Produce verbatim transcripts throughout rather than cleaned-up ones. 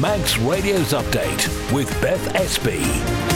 Manx Radio's Update with Beth Espy.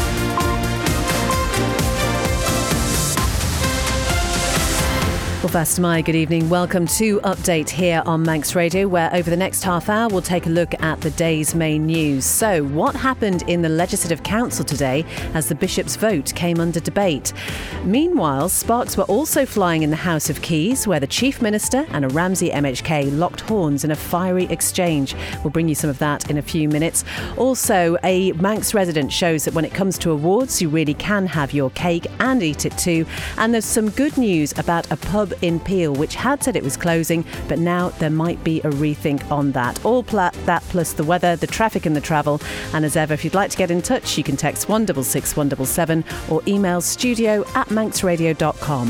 Well, first, my good evening. Welcome to Update here on Manx Radio, where over the next half hour we'll take a look at the day's main news. So, what happened in the Legislative Council today as the Bishop's vote came under debate? Meanwhile, sparks were also flying in the House of Keys, where the Chief Minister and a Ramsey M H K locked horns in a fiery exchange. We'll bring you some of that in a few minutes. Also, a Manx resident shows that when it comes to awards, you really can have your cake and eat it too. And there's some good news about a pub in Peel, which had said it was closing, but now there might be a rethink on that. All pla- that plus the weather, the traffic and the travel. And as ever, if you'd like to get in touch, you can text one six six one seven seven or email studio at manx radio dot com.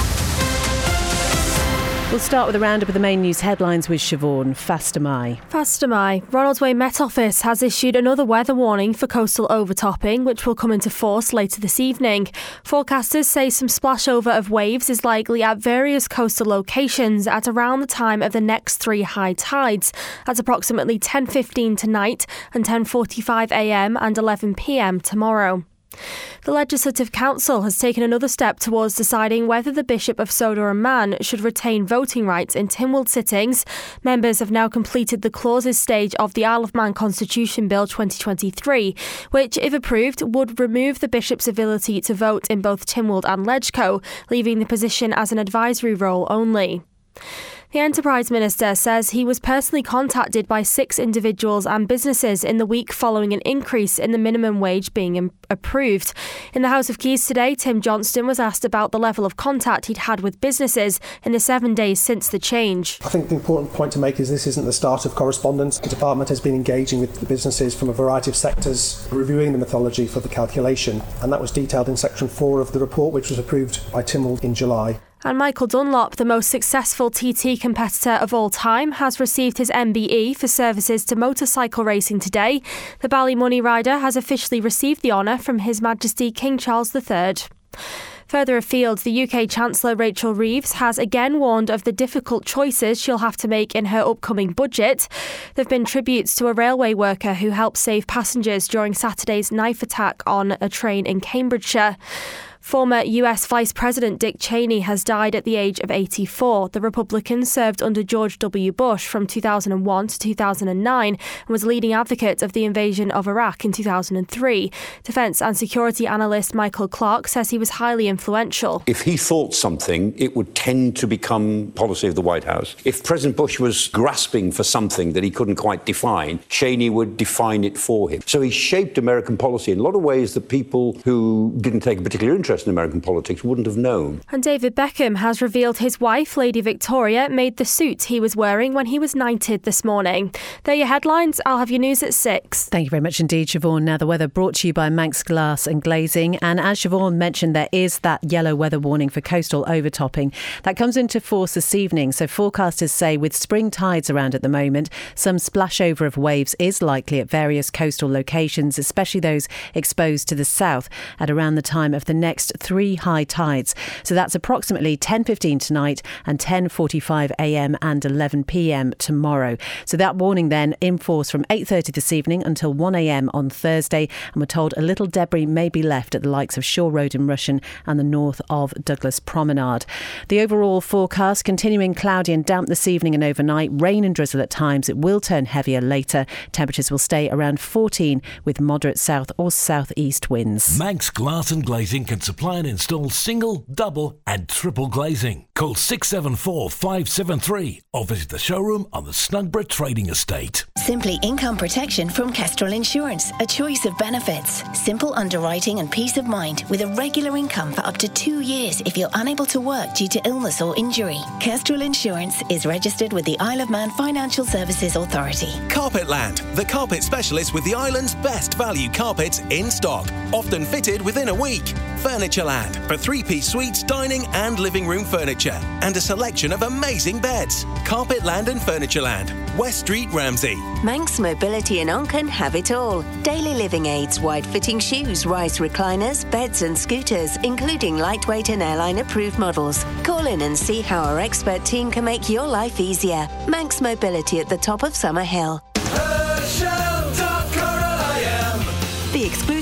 We'll start with a roundup of the main news headlines with Siobhan. Fastamai. Fastamai. Ronaldsway Met Office has issued another weather warning for coastal overtopping, which will come into force later this evening. Forecasters say some splashover of waves is likely at various coastal locations at around the time of the next three high tides, at approximately ten fifteen tonight and ten forty-five a m and eleven p m tomorrow. The Legislative Council has taken another step towards deciding whether the Bishop of Sodor and Man should retain voting rights in Tynwald sittings. Members have now completed the clauses stage of the Isle of Man Constitution Bill twenty twenty-three, which, if approved, would remove the Bishop's ability to vote in both Tynwald and Legco, leaving the position as an advisory role only. The Enterprise Minister says he was personally contacted by six individuals and businesses in the week following an increase in the minimum wage being im- approved. In the House of Keys today, Tim Johnston was asked about the level of contact he'd had with businesses in the seven days since the change. I think the important point to make is this isn't the start of correspondence. The Department has been engaging with the businesses from a variety of sectors, reviewing the methodology for the calculation, and that was detailed in section four of the report, which was approved by Tynwald in July. And Michael Dunlop, the most successful T T competitor of all time, has received his M B E for services to motorcycle racing today. The Ballymoney rider has officially received the honour from His Majesty King Charles the Third. Further afield, the U K Chancellor Rachel Reeves has again warned of the difficult choices she'll have to make in her upcoming budget. There have been tributes to a railway worker who helped save passengers during Saturday's knife attack on a train in Cambridgeshire. Former U S Vice President Dick Cheney has died at the age of eighty-four. The Republican served under George W. Bush from two thousand one to two thousand nine and was leading advocate of the invasion of Iraq in two thousand three. Defence and security analyst Michael Clark says he was highly influential. If he thought something, it would tend to become policy of the White House. If President Bush was grasping for something that he couldn't quite define, Cheney would define it for him. So he shaped American policy in a lot of ways that people who didn't take a particular interest in American politics wouldn't have known. And David Beckham has revealed his wife, Lady Victoria, made the suit he was wearing when he was knighted this morning. They're your headlines. I'll have your news at six. Thank you very much indeed, Siobhan. Now, the weather brought to you by Manx Glass and Glazing. And as Siobhan mentioned, there is that yellow weather warning for coastal overtopping. That comes into force this evening. So forecasters say with spring tides around at the moment, some splashover of waves is likely at various coastal locations, especially those exposed to the south at around the time of the next three high tides. So that's approximately ten fifteen tonight and ten forty-five a m and eleven p m tomorrow. So that warning then in force from eight thirty this evening until one a m on Thursday. And we're told a little debris may be left at the likes of Shore Road in Rushen and the north of Douglas Promenade. The overall forecast continuing cloudy and damp this evening and overnight. Rain and drizzle at times. It will turn heavier later. Temperatures will stay around fourteen with moderate south or southeast winds. Manx Glass and Glazing can supply and install single, double and triple glazing. Call six seven four, five seven three or visit the showroom on the Snugborough Trading Estate. Simply income protection from Kestrel Insurance. A choice of benefits. Simple underwriting and peace of mind with a regular income for up to two years if you're unable to work due to illness or injury. Kestrel Insurance is registered with the Isle of Man Financial Services Authority. Carpetland, the carpet specialist with the island's best value carpets in stock, often fitted within a week. Furnitureland for three-piece suites, dining and living room furniture, and a selection of amazing beds. Carpetland and Furnitureland, West Street, Ramsey. Manx Mobility in Onken have it all. Daily living aids, wide-fitting shoes, rise recliners, beds and scooters, including lightweight and airline-approved models. Call in and see how our expert team can make your life easier. Manx Mobility at the top of Summer Hill. Herschel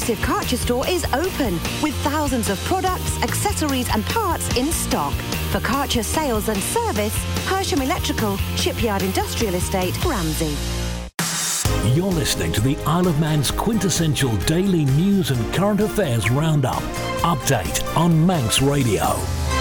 exclusive Karcher store is open with thousands of products, accessories and parts in stock. For Karcher sales and service, Hersham Electrical, Shipyard Industrial Estate, Ramsey. You're listening to the Isle of Man's quintessential daily news and current affairs roundup. Update on Manx Radio.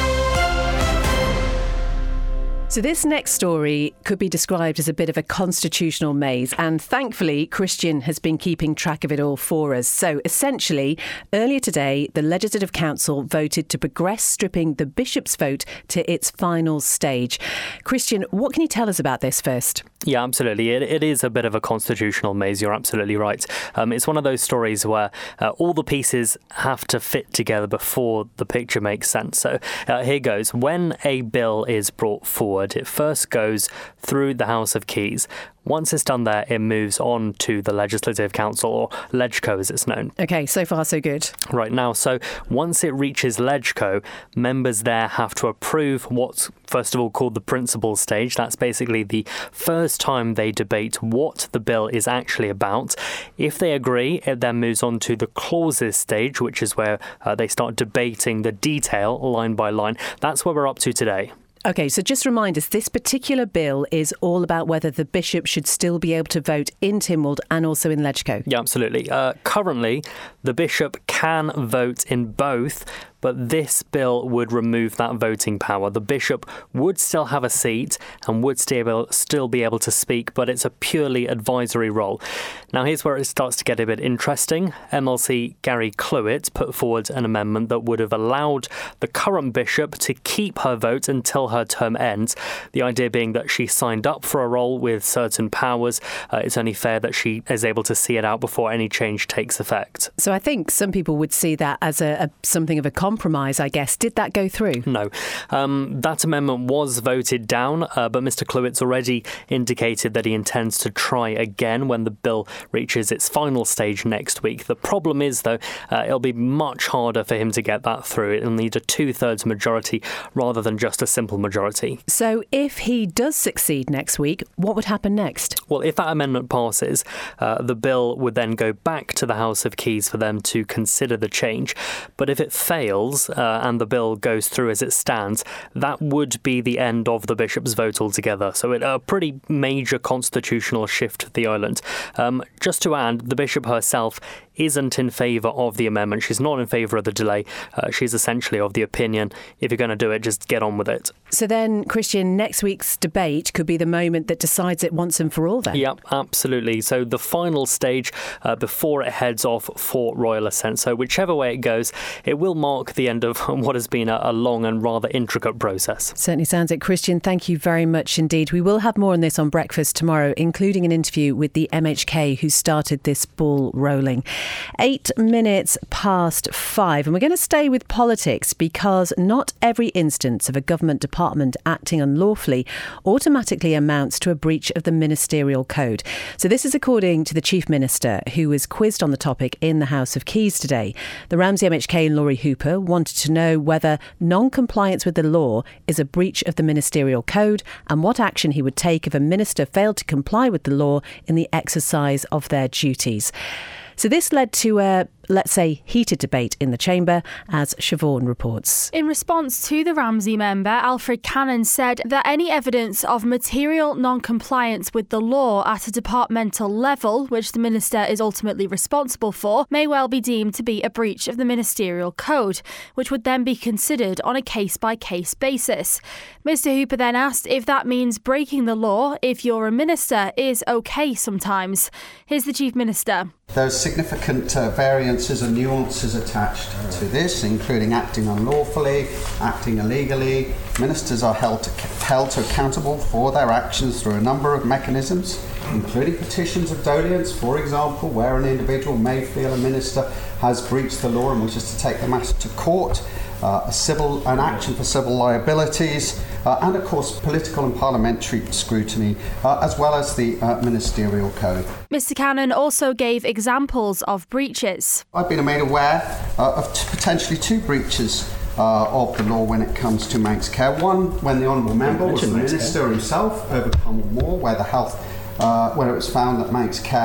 So this next story could be described as a bit of a constitutional maze, and thankfully Christian has been keeping track of it all for us. So essentially, earlier today, the Legislative Council voted to progress stripping the Bishop's vote to its final stage. Christian, what can you tell us about this first? Yeah, absolutely. It, it is a bit of a constitutional maze. You're absolutely right. Um, it's one of those stories where uh, all the pieces have to fit together before the picture makes sense. So uh, here goes. When a bill is brought forward, it first goes through the House of Keys. Once it's done there, it moves on to the Legislative Council, or LegCo as it's known. OK, so far so good. Right now, so once it reaches LegCo, members there have to approve what's first of all called the principal stage. That's basically the first time they debate what the bill is actually about. If they agree, it then moves on to the clauses stage, which is where uh, they start debating the detail line by line. That's where we're up to today. OK, so just remind us, this particular bill is all about whether the bishop should still be able to vote in Tynwald and also in LegCo. Yeah, absolutely. Uh, currently, the bishop can vote in both, but this bill would remove that voting power. The bishop would still have a seat and would still still be able to speak, but it's a purely advisory role. Now, here's where it starts to get a bit interesting. M L C Gary Clewett put forward an amendment that would have allowed the current bishop to keep her vote until her term ends. The idea being that she signed up for a role with certain powers. Uh, it's only fair that she is able to see it out before any change takes effect. So I think some people would see that as a, a something of a compromise, I guess. Did that go through? No. Um, that amendment was voted down, uh, but Mr Clewett's already indicated that he intends to try again when the bill reaches its final stage next week. The problem is, though, uh, it'll be much harder for him to get that through. It'll need a two-thirds majority rather than just a simple majority. So if he does succeed next week, what would happen next? Well, if that amendment passes, uh, the bill would then go back to the House of Keys for them to consider the change. But if it fails uh, and the bill goes through as it stands, that would be the end of the bishop's vote altogether. So it's a pretty major constitutional shift for the island. Um, just to add, the bishop herself isn't in favour of the amendment. She's not in favour of the delay. Uh, she's essentially of the opinion, if you're going to do it, just get on with it. So then, Christian, next week's debate could be the moment that decides it once and for all then? Yep, absolutely. So the final stage uh, before it heads off for royal assent. So whichever way it goes, it will mark the end of what has been a, a long and rather intricate process. Certainly sounds it. Christian, thank you very much indeed. We will have more on this on Breakfast tomorrow, including an interview with the M H K who started this ball rolling. Eight minutes past five, and we're going to stay with politics because not every instance of a government department acting unlawfully automatically amounts to a breach of the ministerial code. So this is according to the Chief Minister, who was quizzed on the topic in the House of Keys today. The Ramsey M H K and Laurie Hooper wanted to know whether non-compliance with the law is a breach of the ministerial code and what action he would take if a minister failed to comply with the law in the exercise of their duties. So this led to a, let's say, heated debate in the chamber, as Siobhan reports. In response to the Ramsey member, Alfred Cannon said that any evidence of material non-compliance with the law at a departmental level, which the minister is ultimately responsible for, may well be deemed to be a breach of the ministerial code, which would then be considered on a case-by-case basis. Mr Hooper then asked if that means breaking the law, if you're a minister, is okay sometimes. Here's the Chief Minister. There's significant uh, variances and nuances attached to this, including acting unlawfully, acting illegally. Ministers are held to, held to accountable for their actions through a number of mechanisms, including petitions of dolience, for example, where an individual may feel a minister has breached the law and wishes to take the matter to court. Uh, a civil, an action for civil liabilities, uh, and of course political and parliamentary scrutiny, uh, as well as the uh, ministerial code. Mr Cannon also gave examples of breaches. I've been made aware uh, of t- potentially two breaches uh, of the law when it comes to Manx Care. One, when the Honourable Member was the Minister himself over Cumnall Moor, where the health, uh, where it was found that Manx Care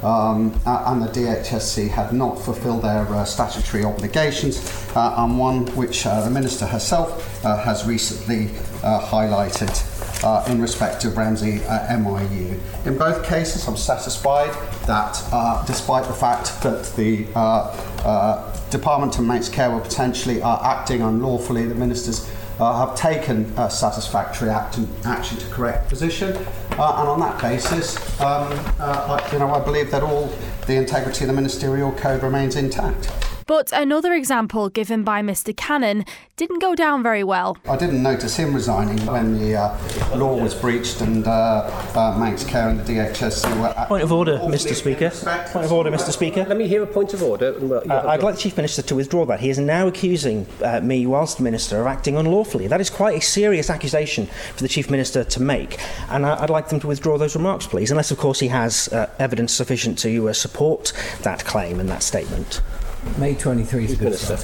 um, uh, and the D H S C had not fulfilled their uh, statutory obligations, uh, and one which uh, the Minister herself uh, has recently uh, highlighted uh, in respect of Ramsey uh, M I U. In both cases, I'm satisfied that uh, despite the fact that the uh, uh, Department and Manx Care were potentially uh, acting unlawfully, the Ministers Uh, have taken uh, satisfactory action, action to correct position, uh, and on that basis, um, uh, I, you know, I believe that all the integrity of the ministerial code remains intact. But another example given by Mr Cannon didn't go down very well. I didn't notice him resigning when the uh, law was breached and uh, uh, Manx Care and the D H S C were... Point of order, Mr Speaker. Point of order, Mr Speaker. Let me hear a point of order. Uh, I'd like the Chief Minister to withdraw that. He is now accusing uh, me, whilst Minister, of acting unlawfully. That is quite a serious accusation for the Chief Minister to make, and I- I'd like them to withdraw those remarks, please, unless, of course, he has uh, evidence sufficient to uh, support that claim and that statement. May twenty-third, Minister.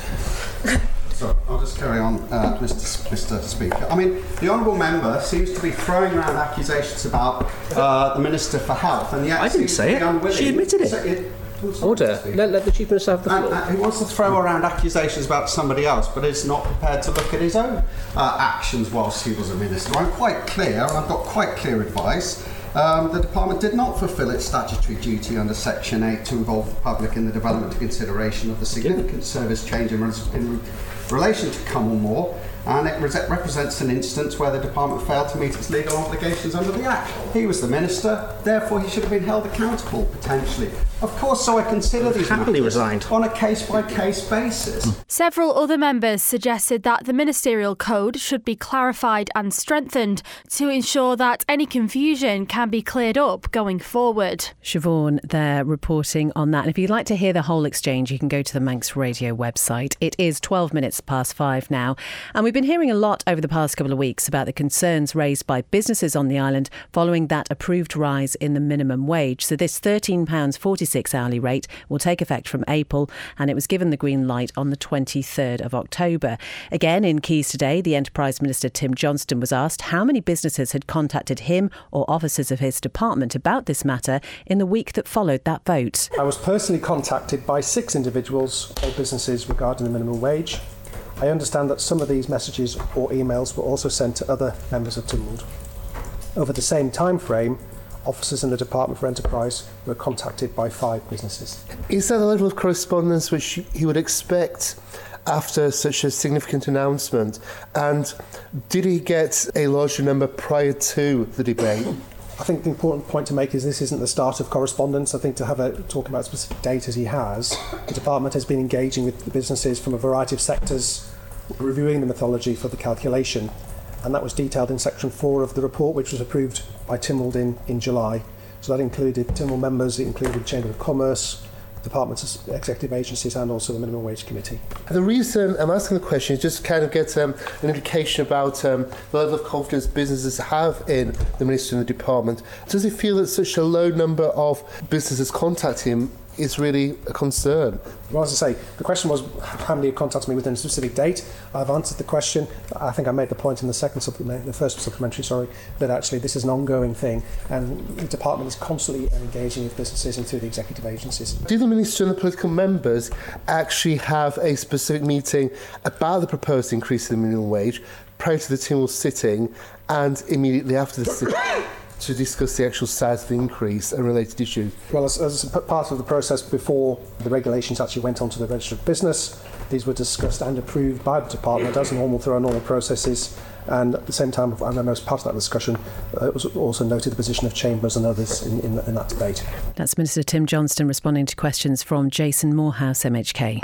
So I'll just carry on, uh, Mr S- Mr Speaker. I mean, the honourable member seems to be throwing around accusations about uh, the Minister for Health, and yet I didn't say it. She admitted it. it Order. Let, let the Chief Minister have the floor. And, uh, he wants to throw around accusations about somebody else, but is not prepared to look at his own uh, actions whilst he was a minister. I'm quite clear, and I've got quite clear advice. Um, the Department did not fulfil its statutory duty under Section eight to involve the public in the development and consideration of the significant service change in, res- in relation to Cumnor Moor, and it re- represents an instance where the Department failed to meet its legal obligations under the Act. He was the Minister, therefore he should have been held accountable, potentially. Of course, so I consider these happily matters resigned. on a case-by-case basis. Several other members suggested that the ministerial code should be clarified and strengthened to ensure that any confusion can be cleared up going forward. Siobhan there reporting on that. And if you'd like to hear the whole exchange, you can go to the Manx Radio website. It is twelve minutes past five now. And we've been hearing a lot over the past couple of weeks about the concerns raised by businesses on the island following that approved rise in the minimum wage. So this thirteen pounds forty-six hourly rate will take effect from April, and it was given the green light on the twenty-third of October. Again, in Keys today, the Enterprise Minister Tim Johnston was asked how many businesses had contacted him or officers of his department about this matter in the week that followed that vote. I was personally contacted by six individuals or businesses regarding the minimum wage. I understand that some of these messages or emails were also sent to other members of Tynwald. Over the same time frame, officers in the Department for Enterprise were contacted by five businesses. Is that the level of correspondence which you would expect after such a significant announcement? And did he get a larger number prior to the debate? I think the important point to make is this isn't the start of correspondence. I think to have a talk about specific date as he has, the department has been engaging with the businesses from a variety of sectors, reviewing the methodology for the calculation, and that was detailed in section four of the report, which was approved by Tynwald in, in July. So that included Tynwald members, it included Chamber of Commerce, departments, executive agencies, and also the Minimum Wage Committee. The reason I'm asking the question is just to kind of get um, an indication about um, the level of confidence businesses have in the Minister and the Department. Does he feel that such a low number of businesses contact him is really a concern? Well, as I say, the question was how many contacted me within a specific date. I've answered the question. I think I made the point in the second supplement, the first supplementary, sorry, that actually this is an ongoing thing, and the department is constantly engaging with businesses and through the executive agencies. Do the Minister and the political members actually have a specific meeting about the proposed increase in the minimum wage prior to the Tynwald sitting and immediately after the sitting to discuss the actual size of the increase and related issues? Well, as, as part of the process before the regulations actually went onto the register of business, these were discussed and approved by the department as normal through our normal processes, and at the same time, I know as part of that discussion, uh, it was also noted the position of chambers and others in, in, in that debate. That's Minister Tim Johnston responding to questions from Jason Morehouse, M H K.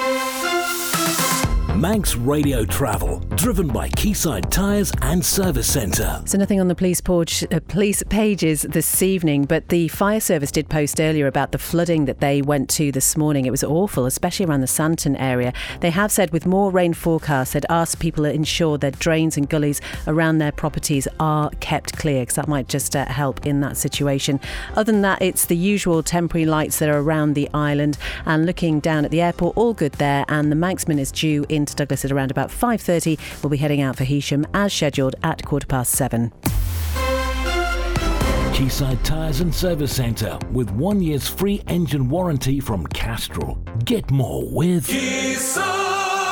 Manx Radio Travel, driven by Quayside Tyres and Service Centre. So nothing on the police, porch, uh, police pages this evening, but the fire service did post earlier about the flooding that they went to this morning. It was awful, especially around the Santon area. They have said with more rain forecast, they'd asked people to ensure that drains and gullies around their properties are kept clear, because that might just uh, help in that situation. Other than that, it's the usual temporary lights that are around the island, and looking down at the airport, all good there, and the Manxman is due into Douglas at around about five thirty. We'll be heading out for Heysham as scheduled at quarter past seven. Quayside Tyres and Service Centre with one year's free engine warranty from Castrol. Get more with Quayside.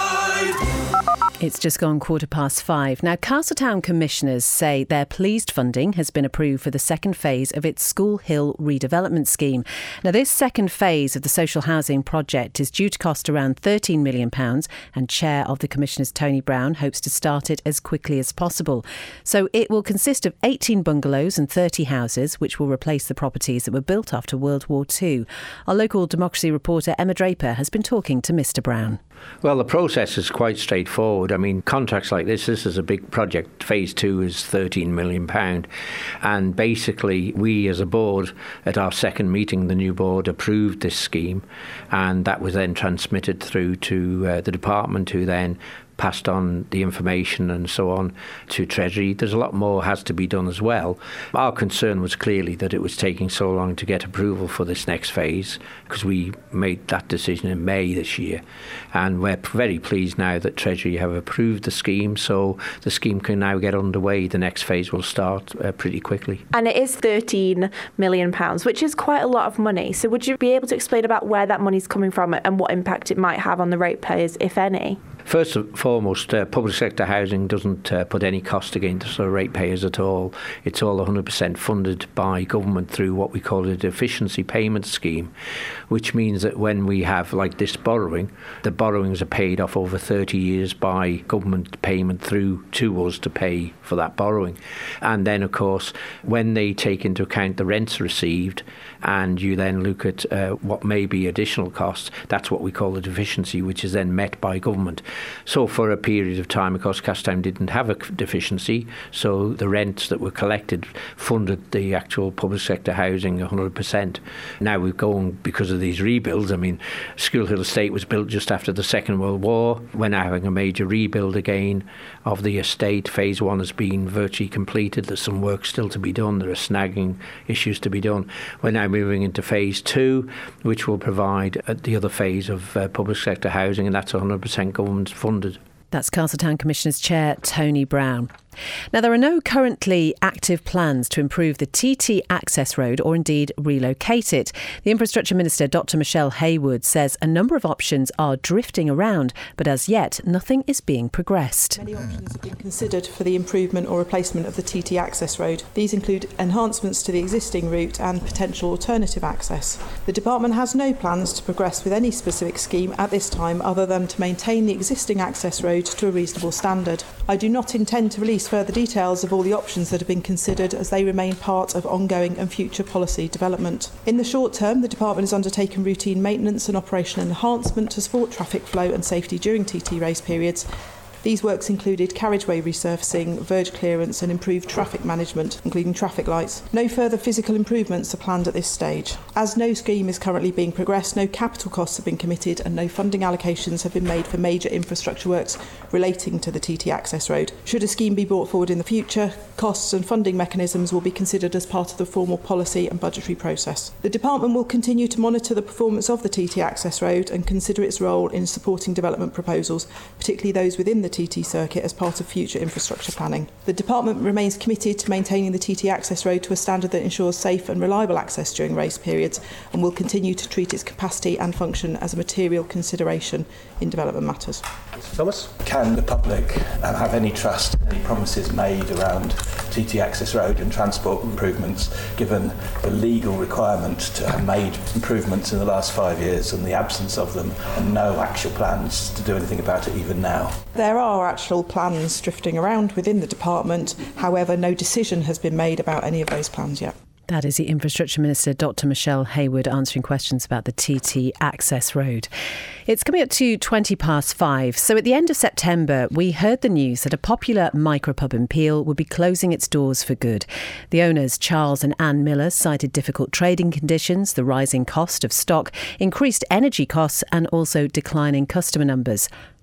It's just gone quarter past five. Now, Castletown Commissioners say they're pleased funding has been approved for the second phase of its School Hill redevelopment scheme. Now, this second phase of the social housing project is due to cost around thirteen million pounds, and Chair of the Commissioners, Tony Brown, hopes to start it as quickly as possible. So it will consist of eighteen bungalows and thirty houses, which will replace the properties that were built after World War Two. Our local democracy reporter, Emma Draper, has been talking to Mr Brown. Well, the process is quite straightforward. I mean, contracts like this, this is a big project. Phase two is thirteen million pounds. And basically, we as a board, at our second meeting, the new board approved this scheme. And that was then transmitted through to uh, the department, who then passed on the information and so on to Treasury. There's a lot more has to be done as well. Our concern was clearly that it was taking so long to get approval for this next phase, because we made that decision in May this year. And we're very pleased now that Treasury have approved the scheme, so the scheme can now get underway. The next phase will start uh, pretty quickly. And it is thirteen million pounds, which is quite a lot of money. So would you be able to explain about where that money's coming from and what impact it might have on the ratepayers, if any? First and foremost, uh, public sector housing doesn't uh, put any cost against the ratepayers at all. It's all one hundred percent funded by government through what we call a deficiency payment scheme, which means that when we have like this borrowing, the borrowings are paid off over thirty years by government payment through to us to pay for that borrowing. And then, of course, when they take into account the rents received, and you then look at uh, what may be additional costs, that's what we call the deficiency, which is then met by government. So for a period of time, of course, Castletown didn't have a deficiency, so the rents that were collected funded the actual public sector housing one hundred percent. Now we're going, because of these rebuilds, I mean, School Hill Estate was built just after the Second World War. We're now having a major rebuild again of the estate. Phase one has been virtually completed. There's some work still to be done. There are snagging issues to be done. We're now moving into phase two, which will provide uh, the other phase of uh, public sector housing, and that's one hundred percent government funded. That's Castletown Commissioners Chair Tony Brown. Now, there are no currently active plans to improve the T T access road or indeed relocate it. The Infrastructure Minister, Doctor Michelle Haywood, says a number of options are drifting around, but as yet, nothing is being progressed. Many options have been considered for the improvement or replacement of the T T access road. These include enhancements to the existing route and potential alternative access. The department has no plans to progress with any specific scheme at this time other than to maintain the existing access road to a reasonable standard. I do not intend to release further details of all the options that have been considered, as they remain part of ongoing and future policy development. In the short term, the department has undertaken routine maintenance and operational enhancement to support traffic flow and safety during T T race periods. These works included carriageway resurfacing, verge clearance and improved traffic management, including traffic lights. No further physical improvements are planned at this stage. As no scheme is currently being progressed, no capital costs have been committed and no funding allocations have been made for major infrastructure works relating to the T T access road. Should a scheme be brought forward in the future, costs and funding mechanisms will be considered as part of the formal policy and budgetary process. The department will continue to monitor the performance of the T T access road and consider its role in supporting development proposals, particularly those within the T T circuit, as part of future infrastructure planning. The department remains committed to maintaining the T T access road to a standard that ensures safe and reliable access during race periods, and will continue to treat its capacity and function as a material consideration in development matters. Thomas? Can the public uh, have any trust in any promises made around T T access road and transport improvements, given the legal requirement to have made improvements in the last five years and the absence of them, and no actual plans to do anything about it even now? There are actual plans drifting around within the department. However, no decision has been made about any of those plans yet. That is the Infrastructure Minister, Doctor Michelle Haywood, answering questions about the T T access road. It's coming up to twenty past five. So at the end of September, we heard the news that a popular micropub in Peel would be closing its doors for good. The owners, Charles and Anne Miller, cited difficult trading conditions, the rising cost of stock, increased energy costs and also declining customer numbers.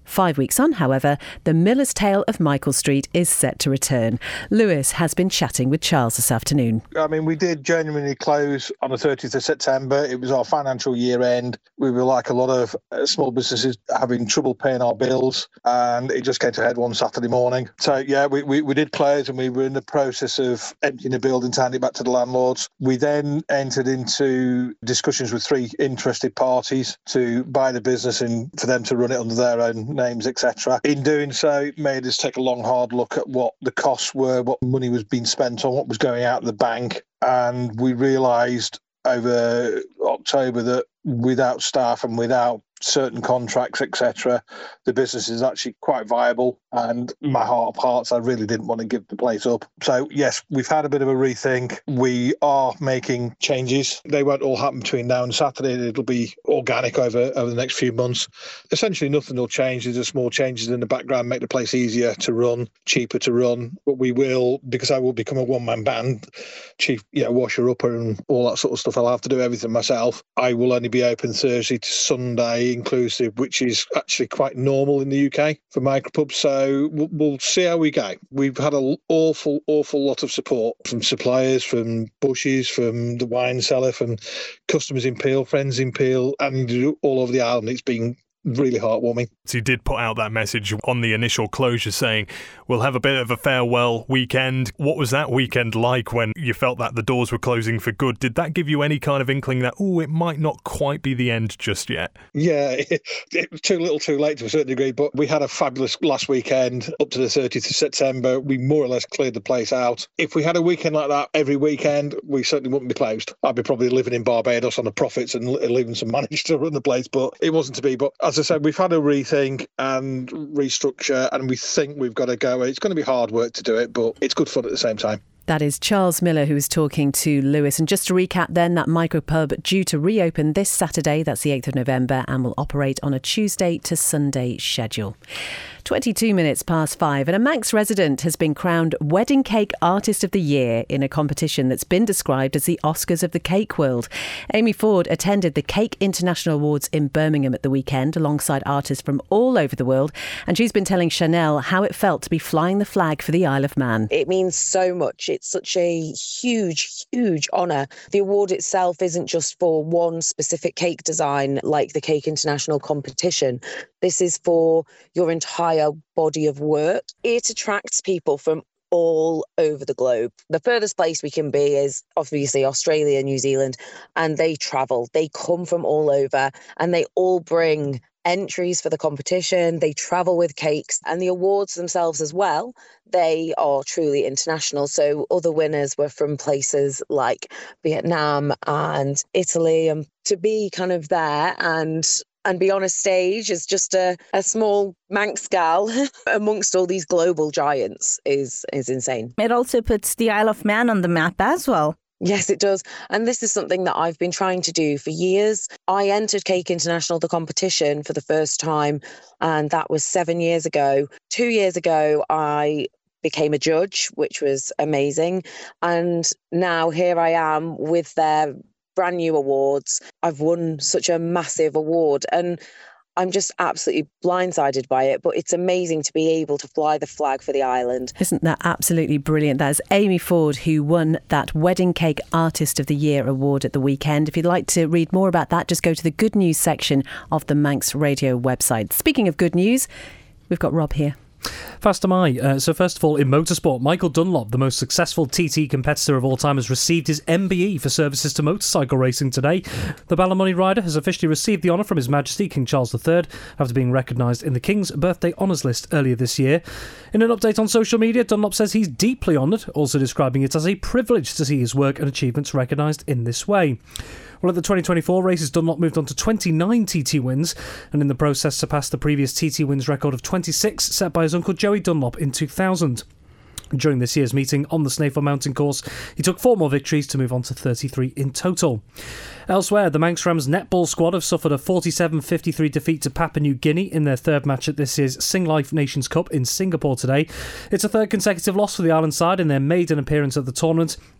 Five weeks on, however, the Miller's Tale of Michael Street is set to return. Lewis has been chatting with Charles this afternoon. I mean, we did genuinely close on the thirtieth of September. It was our financial year end. We were like a lot of uh, small businesses having trouble paying our bills, and it just came to a head one Saturday morning. So, yeah, we, we, we did close, and we were in the process of emptying the building to hand it back to the landlords. We then entered into discussions with three interested parties to buy the business and for them to run it under their own names, et cetera. In doing so, it made us take a long, hard look at what the costs were, what money was being spent on, what was going out of the bank. And we realised over October that without staff and without certain contracts, et cetera, the business is actually quite viable. And my heart of hearts, I really didn't want to give the place up. So, yes, we've had a bit of a rethink. We are making changes. They won't all happen between now and Saturday. It'll be organic over, over the next few months. Essentially, nothing will change. There's just small changes in the background, make the place easier to run, cheaper to run. But we will, because I will become a one-man band, chief, yeah, washer, upper and all that sort of stuff. I'll have to do everything myself. I will only be open Thursday to Sunday inclusive, which is actually quite normal in the U K for micropubs. So we'll, we'll see how we go. We've had an awful, awful lot of support from suppliers, from Bushes, from the wine cellar, from customers in Peel, friends in Peel, and all over the island. It's been really heartwarming. So you did put out that message on the initial closure saying we'll have a bit of a farewell weekend. What was that weekend like when you felt that the doors were closing for good? Did that give you any kind of inkling that, oh, it might not quite be the end just yet? Yeah, it, it was too little too late to a certain degree, but we had a fabulous last weekend up to the thirtieth of September. We more or less cleared the place out. If we had a weekend like that every weekend, we certainly wouldn't be closed. I'd be probably living in Barbados on the profits and leaving some managers to run the place, but it wasn't to be. But as I said, we've had a rethink and restructure, and we think we've got to go. It's going to be hard work to do it, but it's good fun at the same time. That is Charles Miller who was talking to Lewis. And just to recap then, that micropub due to reopen this Saturday, that's the eighth of November, and will operate on a Tuesday to Sunday schedule. twenty-two minutes past five, and a Manx resident has been crowned Wedding Cake Artist of the Year in a competition that's been described as the Oscars of the cake world. Amy Ford attended the Cake International Awards in Birmingham at the weekend alongside artists from all over the world, and she's been telling Chanel how it felt to be flying the flag for the Isle of Man. It means so much. It's such a huge, huge honour. The award itself isn't just for one specific cake design like the Cake International competition. This is for your entire body of work. It attracts people from all over the globe. The furthest place we can be is obviously Australia, New Zealand, and they travel. They come from all over, and they all bring entries for the competition. They travel with cakes, and the awards themselves as well, they are truly international. So other winners were from places like Vietnam and Italy, and to be kind of there and and be on a stage as just a, a small Manx gal amongst all these global giants is is insane. It also puts the Isle of Man on the map as well. Yes, it does. And this is something that I've been trying to do for years. I entered Cake International, the competition, for the first time, and that was seven years ago. Two years ago, I became a judge, which was amazing. And now here I am with their brand new awards. I've won such a massive award, and I'm just absolutely blindsided by it, but it's amazing to be able to fly the flag for the island. Isn't that absolutely brilliant? That's Amy Ford who won that Wedding Cake Artist of the Year award at the weekend. If you'd like to read more about that, just go to the good news section of the Manx Radio website. Speaking of good news, we've got Rob here. Fast am I. Uh, so first of all, in motorsport, Michael Dunlop, the most successful T T competitor of all time, has received his M B E for services to motorcycle racing today. The Ballymoney rider has officially received the honour from His Majesty King Charles the Third after being recognised in the King's Birthday Honours List earlier this year. In an update on social media, Dunlop says he's deeply honoured, also describing it as a privilege to see his work and achievements recognised in this way. Well, at the twenty twenty-four races, Dunlop moved on to twenty-nine T T wins, and in the process surpassed the previous T T wins record of twenty-six set by his uncle Joey Dunlop in two thousand. During this year's meeting on the Snaefell Mountain course, he took four more victories to move on to thirty-three in total. Elsewhere, the Manx Rams netball squad have suffered a forty-seven fifty-three defeat to Papua New Guinea in their third match at this year's Singlife Nations Cup in Singapore today. It's a third consecutive loss for the island side in their maiden appearance at the tournament,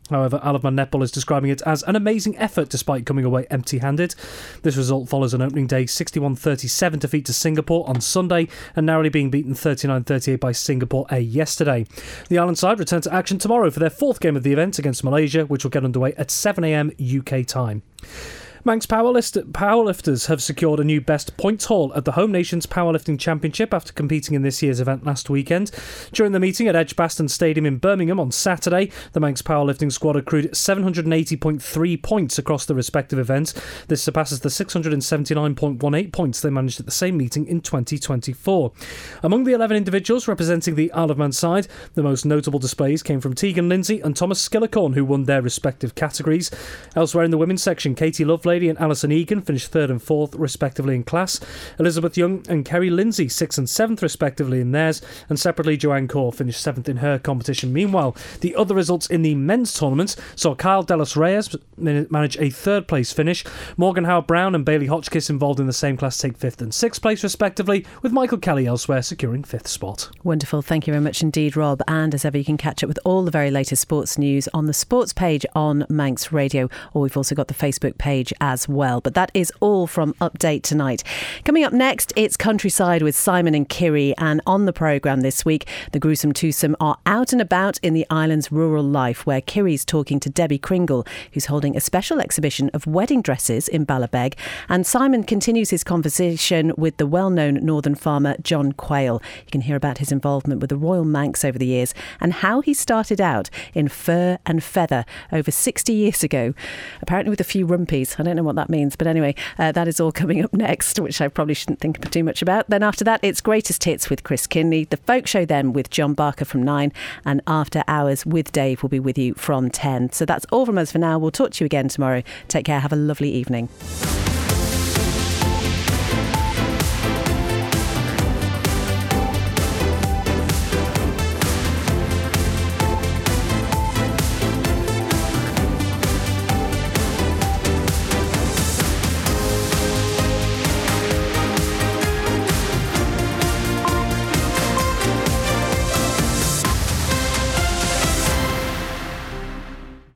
However, Isle of Man Netball is describing it as an amazing effort despite coming away empty-handed. This result follows an opening day sixty-one thirty-seven defeat to Singapore on Sunday and narrowly being beaten thirty-nine thirty-eight by Singapore A yesterday. The Island side return to action tomorrow for their fourth game of the event against Malaysia, which will get underway at seven a m U K time. Manx powerlift- powerlifters have secured a new best points haul at the Home Nations Powerlifting Championship after competing in this year's event last weekend. During the meeting at Edgbaston Stadium in Birmingham on Saturday, the Manx powerlifting squad accrued seven hundred eighty point three points across the respective events. This surpasses the six hundred seventy-nine point one eight points they managed at the same meeting in twenty twenty-four. Among the eleven individuals representing the Isle of Man side, the most notable displays came from Tegan Lindsay and Thomas Skillicorn, who won their respective categories. Elsewhere in the women's section, Katie Lovelady and Alison Egan finished third and fourth respectively in class. Elizabeth Young and Kerry Lindsay sixth and seventh respectively in theirs, and separately Joanne Corr finished seventh in her competition. Meanwhile, the other results in the men's tournament saw Kyle Delos Reyes manage a third place finish, Morgan Howard Brown and Bailey Hotchkiss involved in the same class take fifth and sixth place respectively, with Michael Kelly elsewhere securing fifth spot. Wonderful, thank you very much indeed, Rob. And as ever, you can catch up with all the very latest sports news on the sports page on Manx Radio, or we've also got the Facebook page as well. But that is all from Update tonight. Coming up next, it's Countryside with Simon and Kiri, and on the programme this week, the gruesome twosome are out and about in the island's rural life, where Kiri's talking to Debbie Kringle, who's holding a special exhibition of wedding dresses in Ballabeg, and Simon continues his conversation with the well-known northern farmer John Quayle. You can hear about his involvement with the Royal Manx over the years and how he started out in fur and feather over sixty years ago, apparently with a few rumpies. I don't know what that means, but anyway, uh, that is all coming up next, which I probably shouldn't think too much about. Then after that, it's Greatest Hits with Chris Kinley, the Folk Show then with John Barker from nine, and After Hours with Dave will be with you from ten. So that's all from us for now. We'll talk to you again tomorrow. Take care. Have a lovely evening.